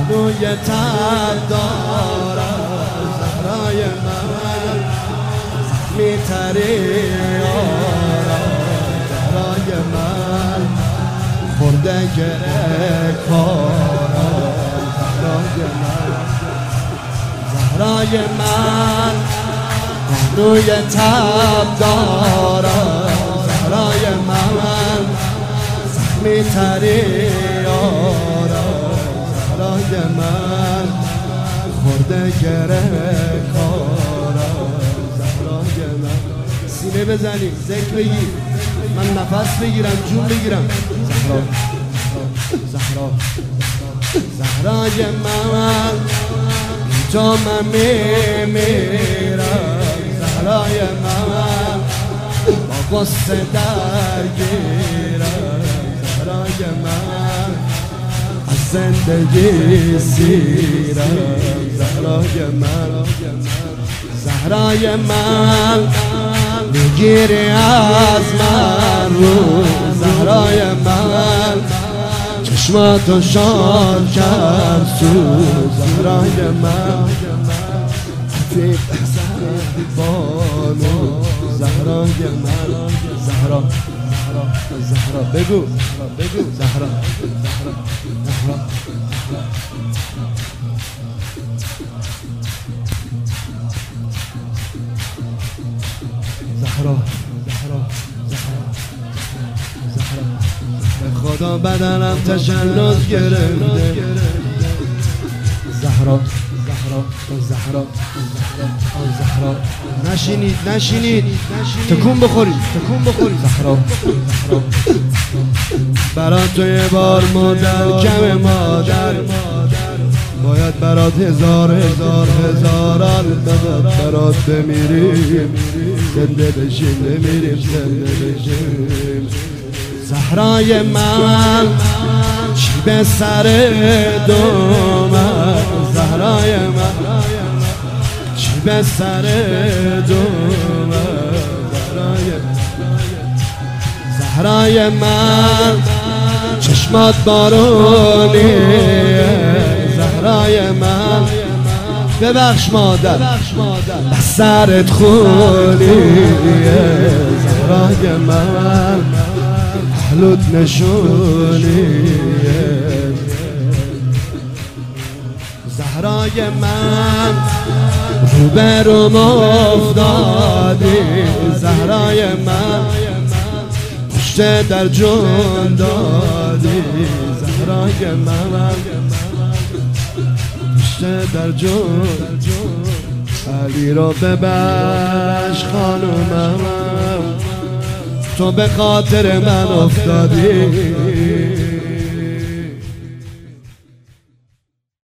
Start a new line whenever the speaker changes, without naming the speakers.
روی تب دارم زهرای من میتری زهرای من خورده گره کارم زهرای من زهرای من روی تب دارم زهرای من میتری زهرای من خورده گره کارم زهرای من. سینه بزنیم ذکر بگیر من نفس بگیرم جون بگیرم. زهرا زهرا زهرای من اینجا من میمیرم زهرای من با قصه درگیرم زهرای من از زندگی سیرم زهرای من زهرای من میگیری از من رو زهرای من چشماتو شاد کرد سو زهرای من حفیق بانو زهرای من زهرا زهرا بگو زهرا زهرا زهرا به خدا بدنم تشنج گرفته زهرا زهرا نشینید تکون بخورید زهرا برات تو یه بار مادر کم مادر باید برات هزاران برات بمیریم زنده بشیم بمیریم زنده بشیم. زهرای من چی به سر دومن زهرای من چی به سر دومن زهرای من چشمات بارونیه زهرای من ببخش مادر بس سرت خونیه زهرای من حلوت نشونیه زهرای من روبروم افتادی زهرای من پشت در جون دادی زهرای من پشت در جون علی را ببخش خانومم تو به خاطر من افتادی